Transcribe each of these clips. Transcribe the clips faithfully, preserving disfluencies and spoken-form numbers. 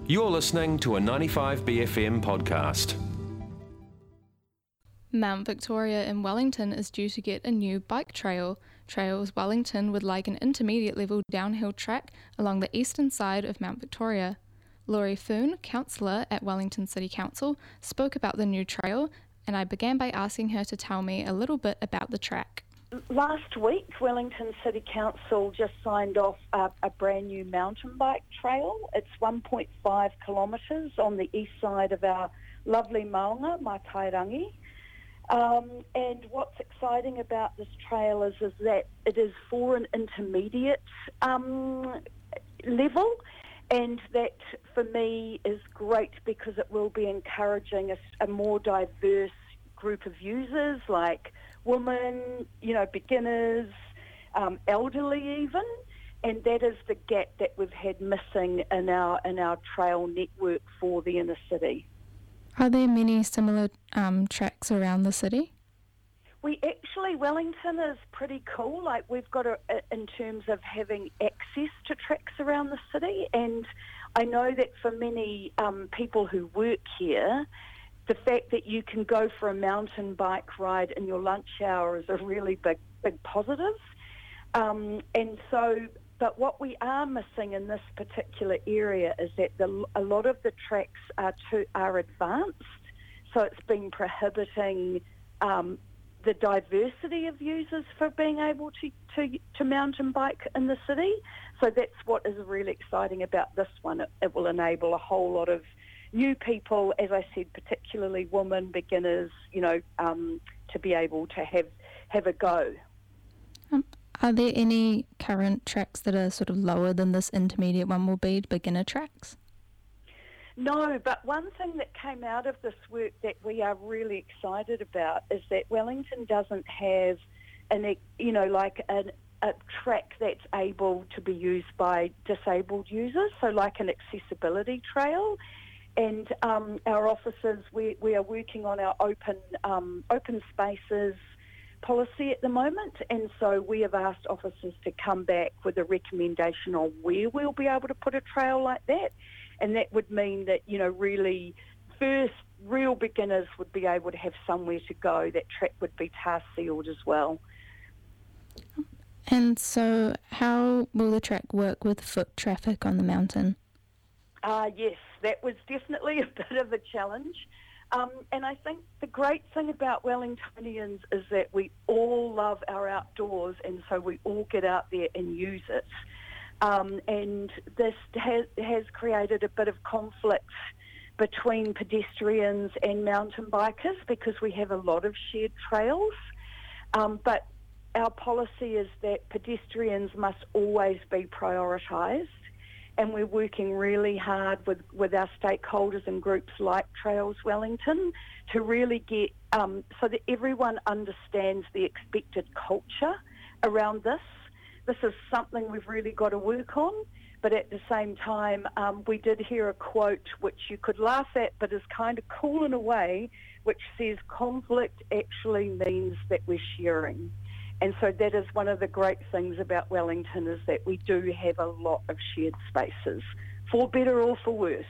You're listening to a ninety-five B F M podcast. Mount Victoria in Wellington is due to get a new bike trail. Trails Wellington would like an intermediate level downhill track along the eastern side of Mount Victoria. Laurie Foon, councillor at Wellington City Council, spoke about the new trail, and I began by asking her to tell me a little bit about the track. Last week, Wellington City Council just signed off a, a brand new mountain bike trail. It's one point five kilometres on the east side of our lovely maunga, Mātairangi. Um, and what's exciting about this trail is, is that it is for an intermediate um, level, and that for me is great because it will be encouraging a, a more diverse group of users, like women, you know, beginners, um, elderly even, and that is the gap that we've had missing in our in our trail network for the inner city. Are there many similar um, tracks around the city? We actually, Wellington is pretty cool. Like we've got a, a, in terms of having access to tracks around the city, and I know that for many um, people who work here, the fact that you can go for a mountain bike ride in your lunch hour is a really big, big positive. Um, and so, but what we are missing in this particular area is that the, a lot of the tracks are too, are advanced, so it's been prohibiting um, the diversity of users for being able to, to, to mountain bike in the city. So that's what is really exciting about this one. It, it will enable a whole lot of new people, as I said, particularly women, beginners, you know, um, to be able to have have a go. Um, are there any current tracks that are sort of lower than this intermediate one will be, beginner tracks? No, but one thing that came out of this work that we are really excited about is that Wellington doesn't have an, you know, like an, a track that's able to be used by disabled users, so like an accessibility trail. And um, our officers, we, we are working on our open um, open spaces policy at the moment, and so we have asked officers to come back with a recommendation on where we'll be able to put a trail like that, and that would mean that, you know, really first real beginners would be able to have somewhere to go. That track would be tar sealed as well. And so how will the track work with foot traffic on the mountain? Uh, yes, that was definitely a bit of a challenge. Um, and I think the great thing about Wellingtonians is that we all love our outdoors, and so we all get out there and use it. Um, and this has, has created a bit of conflict between pedestrians and mountain bikers because we have a lot of shared trails. Um, but our policy is that pedestrians must always be prioritised. And we're working really hard with, with our stakeholders and groups like Trails Wellington to really get, um, so that everyone understands the expected culture around this. This is something we've really got to work on, but at the same time, um, we did hear a quote which you could laugh at, but is kind of cool in a way, which says conflict actually means that we're sharing. And so that is one of the great things about Wellington, is that we do have a lot of shared spaces, for better or for worse.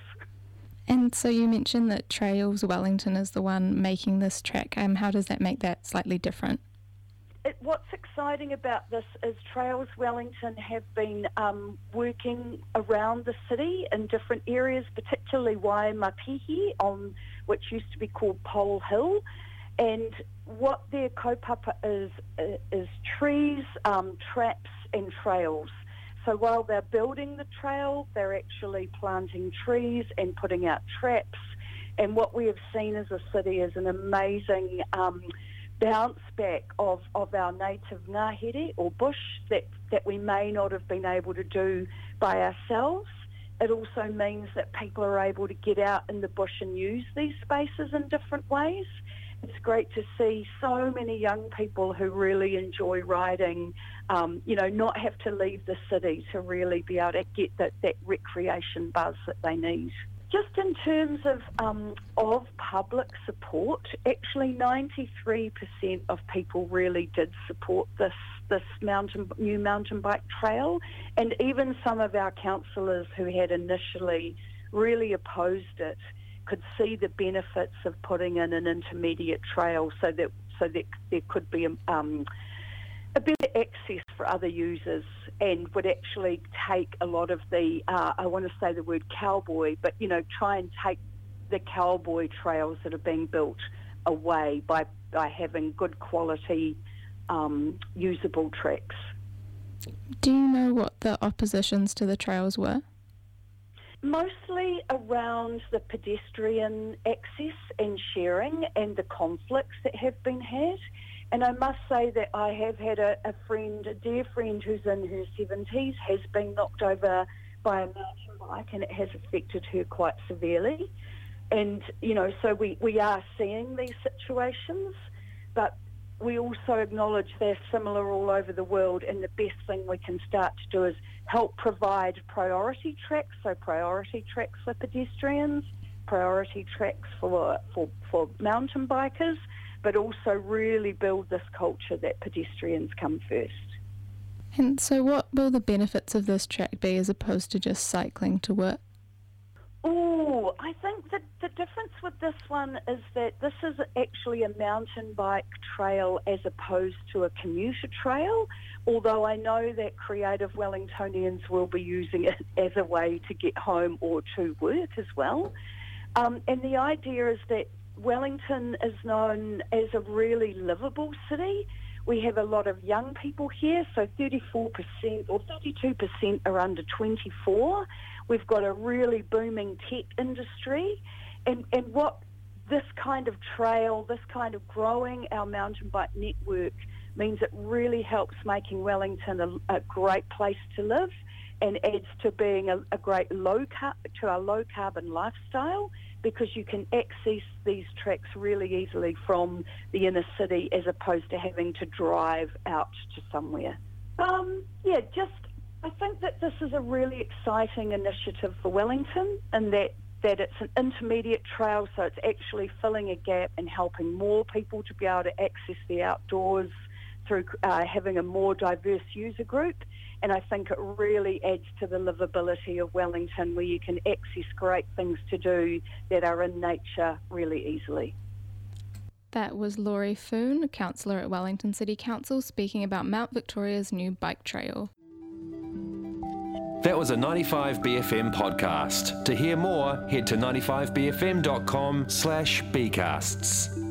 And so you mentioned that Trails Wellington is the one making this track. Um, how does that make that slightly different? It, what's exciting about this is Trails Wellington have been um, working around the city in different areas, particularly Waimapihi, on which used to be called Pole Hill. And what their kaupapa is, is trees, um, traps and trails. So while they're building the trail, they're actually planting trees and putting out traps. And what we have seen as a city is an amazing um, bounce back of, of our native ngahere or bush that, that we may not have been able to do by ourselves. It also means that people are able to get out in the bush and use these spaces in different ways. It's great to see so many young people who really enjoy riding, um, you know, not have to leave the city to really be able to get that, that recreation buzz that they need. Just in terms of um, of public support, actually ninety-three percent of people really did support this this mountain new mountain bike trail, and even some of our councillors who had initially really opposed it, could see the benefits of putting in an intermediate trail so that so that there could be um, a better access for other users, and would actually take a lot of the, uh, I want to say the word cowboy, but, you know, try and take the cowboy trails that are being built away by, by having good quality um, usable tracks. Do you know what the oppositions to the trails were? Mostly around the pedestrian access and sharing and the conflicts that have been had. And I must say that I have had a, a friend, a dear friend who's in her seventies, has been knocked over by a mountain bike, and it has affected her quite severely. And, you know, so we, we are seeing these situations, but we also acknowledge they're similar all over the world, and the best thing we can start to do is help provide priority tracks, so priority tracks for pedestrians, priority tracks for, for, for mountain bikers, but also really build this culture that pedestrians come first. And so what will the benefits of this track be as opposed to just cycling to work? Oh, I think that the difference with this one is that this is actually a mountain bike trail as opposed to a commuter trail, although I know that creative Wellingtonians will be using it as a way to get home or to work as well. Um, and the idea is that Wellington is known as a really livable city. We have a lot of young people here, so thirty-four percent or thirty-two percent are under twenty-four. We've got a really booming tech industry, and, and what this kind of trail, this kind of growing our mountain bike network means it really helps making Wellington a, a great place to live, and adds to being a, a great low car- to our low carbon lifestyle, because you can access these tracks really easily from the inner city as opposed to having to drive out to somewhere. Um, yeah, just I think that this is a really exciting initiative for Wellington, and that, that it's an intermediate trail, so it's actually filling a gap and helping more people to be able to access the outdoors through uh, having a more diverse user group. And I think it really adds to the livability of Wellington, where you can access great things to do that are in nature really easily. That was Laurie Foon, councillor at Wellington City Council, speaking about Mount Victoria's new bike trail. That was a ninety-five B F M podcast. To hear more, head to ninety-five b f m dot com slash bcasts.